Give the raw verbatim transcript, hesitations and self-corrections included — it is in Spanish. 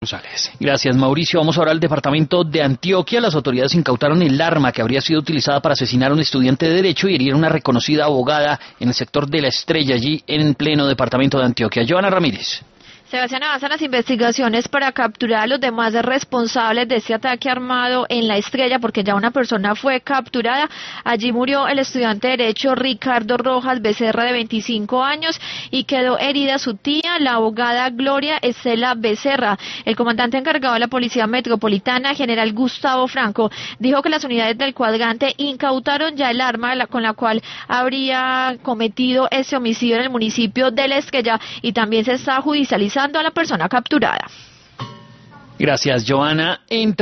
González. Gracias, Mauricio. Vamos ahora al departamento de Antioquia. Las autoridades incautaron el arma que habría sido utilizada para asesinar a un estudiante de Derecho y herir a una reconocida abogada en el sector de La Estrella, allí en pleno departamento de Antioquia. Joana Ramírez. Sebastián, avanzan las investigaciones para capturar a los demás responsables de este ataque armado en La Estrella, porque ya una persona fue capturada. Allí murió el estudiante de Derecho Ricardo Rojas Becerra, de veinticinco años, y quedó herida su tía, la abogada Gloria Estela Becerra. El comandante encargado de la Policía Metropolitana, general Gustavo Franco, dijo que las unidades del cuadrante incautaron ya el arma con la cual habría cometido ese homicidio en el municipio de La Estrella, y también se está judicializando a la persona capturada. Gracias, Joana. Entre